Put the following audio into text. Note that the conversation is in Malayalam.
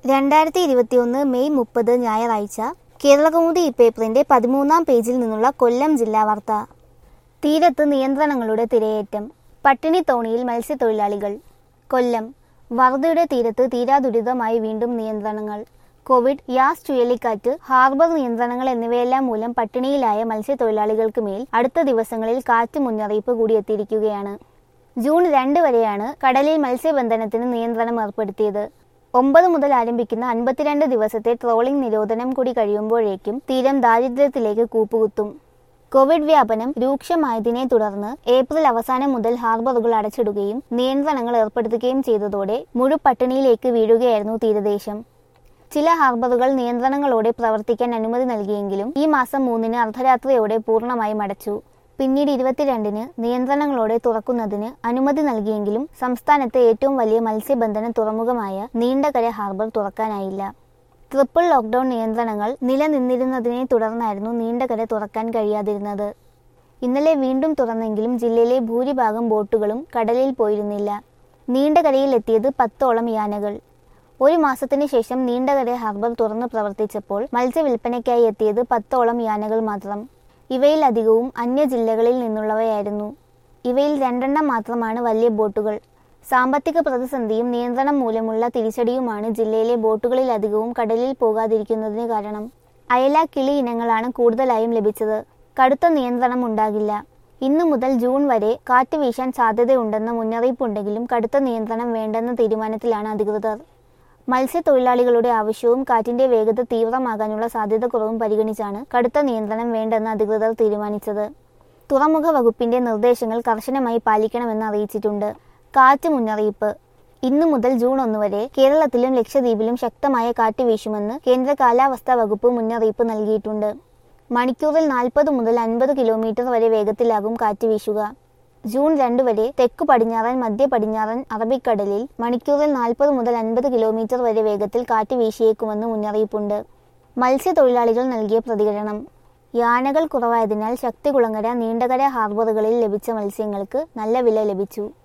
2021 മെയ് 30 ഞായറാഴ്ച കേരളകൗമുദി പേപ്പറിന്റെ 13-ാം പേജിൽ നിന്നുള്ള കൊല്ലം ജില്ലാ വാർത്ത. തീരത്ത് നിയന്ത്രണങ്ങളുടെ തിരയേറ്റം, പട്ടിണിത്തോണിയിൽ മത്സ്യത്തൊഴിലാളികൾ. കൊല്ലം വറുതയുടെ തീരത്ത് തീരാദുരിതമായി വീണ്ടും നിയന്ത്രണങ്ങൾ. കോവിഡ്, യാസ് ചുഴലിക്കാറ്റ്, ഹാർബർ നിയന്ത്രണങ്ങൾ എന്നിവയെല്ലാം മൂലം പട്ടിണിയിലായ മത്സ്യത്തൊഴിലാളികൾക്ക് മേൽ അടുത്ത ദിവസങ്ങളിൽ കാറ്റ് മുന്നറിയിപ്പ് കൂടി എത്തിയിരിക്കുകയാണ്. ജൂൺ 2 വരെയാണ് കടലിൽ മത്സ്യബന്ധനത്തിന് നിയന്ത്രണം ഏർപ്പെടുത്തിയത്. 9 മുതൽ ആരംഭിക്കുന്ന 52 ദിവസത്തെ ട്രോളിംഗ് നിരോധനം കൂടി കഴിയുമ്പോഴേക്കും തീരം ദാരിദ്ര്യത്തിലേക്ക് കൂപ്പുകുത്തും. കോവിഡ് വ്യാപനം രൂക്ഷമായതിനെ തുടർന്ന് ഏപ്രിൽ അവസാനം മുതൽ ഹാർബറുകൾ അടച്ചിടുകയും നിയന്ത്രണങ്ങൾ ഏർപ്പെടുത്തുകയും ചെയ്തതോടെ മുഴുപട്ടിണിയിലേക്ക് വീഴുകയായിരുന്നു തീരദേശം. ചില ഹാർബറുകൾ നിയന്ത്രണങ്ങളോടെ പ്രവർത്തിക്കാൻ അനുമതി നൽകിയെങ്കിലും ഈ മാസം 3-ന് അർദ്ധരാത്രിയോടെ പൂർണ്ണമായും അടച്ചു. പിന്നീട് 22-ന് നിയന്ത്രണങ്ങളോടെ തുറക്കുന്നതിന് അനുമതി നൽകിയെങ്കിലും സംസ്ഥാനത്തെ ഏറ്റവും വലിയ മത്സ്യബന്ധന തുറമുഖമായ നീണ്ടകര ഹാർബർ തുറക്കാനായില്ല. ട്രിപ്പിൾ ലോക്ക്ഡൌൺ നിയന്ത്രണങ്ങൾ നിലനിന്നിരുന്നതിനെ തുടർന്നായിരുന്നു നീണ്ടകര തുറക്കാൻ കഴിയാതിരുന്നത്. ഇന്നലെ വീണ്ടും തുറന്നെങ്കിലും ജില്ലയിലെ ഭൂരിഭാഗം ബോട്ടുകളും കടലിൽ പോയിരുന്നില്ല. നീണ്ടകരയിൽ എത്തിയത് 10ഓളം യാനകൾ. ഒരു മാസത്തിനു ശേഷം നീണ്ടകര ഹാർബർ തുറന്നു പ്രവർത്തിച്ചപ്പോൾ മത്സ്യവില്പനയ്ക്കായി എത്തിയത് 10ഓളം യാനകൾ മാത്രം. ഇവയിൽ അധികവും അന്യ ജില്ലകളിൽ നിന്നുള്ളവയായിരുന്നു. ഇവയിൽ 2 മാത്രമാണ് വലിയ ബോട്ടുകൾ. സാമ്പത്തിക പ്രതിസന്ധിയും നിയന്ത്രണം മൂലമുള്ള തിരിച്ചടിയുമാണ് ജില്ലയിലെ ബോട്ടുകളിലധികവും കടലിൽ പോകാതിരിക്കുന്നതിന് കാരണം. അയല, കിളി ഇനങ്ങളാണ് കൂടുതലായും ലഭിച്ചത്. കടുത്ത നിയന്ത്രണം ഉണ്ടാകില്ല. ഇന്നു മുതൽ ജൂൺ വരെ കാറ്റ് വീശാൻ സാധ്യതയുണ്ടെന്ന മുന്നറിയിപ്പുണ്ടെങ്കിലും കടുത്ത നിയന്ത്രണം വേണ്ടെന്ന തീരുമാനത്തിലാണ് അധികൃതർ. മത്സ്യത്തൊഴിലാളികളുടെ ആവശ്യവും കാറ്റിന്റെ വേഗത തീവ്രമാകാനുള്ള സാധ്യത കുറവും പരിഗണിച്ചാണ് കടുത്ത നിയന്ത്രണം വേണ്ടെന്ന് അധികൃതർ തീരുമാനിച്ചത്. തുറമുഖ വകുപ്പിന്റെ നിർദ്ദേശങ്ങൾ കർശനമായി പാലിക്കണമെന്ന് അറിയിച്ചിട്ടുണ്ട്. കാറ്റ് മുന്നറിയിപ്പ്. ഇന്നു മുതൽ ജൂൺ 1 വരെ കേരളത്തിലും ലക്ഷദ്വീപിലും ശക്തമായ കാറ്റ് വീശുമെന്ന് കേന്ദ്ര കാലാവസ്ഥാ വകുപ്പ് മുന്നറിയിപ്പ് നൽകിയിട്ടുണ്ട്. മണിക്കൂറിൽ 40 മുതൽ 50 കിലോമീറ്റർ വരെ വേഗത്തിലാകും കാറ്റ് വീശുക. ജൂൺ 2 വരെ തെക്കു പടിഞ്ഞാറൻ, മധ്യ പടിഞ്ഞാറൻ അറബിക്കടലിൽ മണിക്കൂറിൽ 40 മുതൽ 50 കിലോമീറ്റർ വരെ വേഗത്തിൽ കാറ്റ് വീശിയേക്കുമെന്ന് മുന്നറിയിപ്പുണ്ട്. മത്സ്യത്തൊഴിലാളികൾ നൽകിയ പ്രതികരണം. യാനകൾ കുറവായതിനാൽ ശക്തികുളങ്ങര, നീണ്ടകര ഹാർബറുകളിൽ ലഭിച്ച മത്സ്യങ്ങൾക്ക് നല്ല വില ലഭിച്ചു.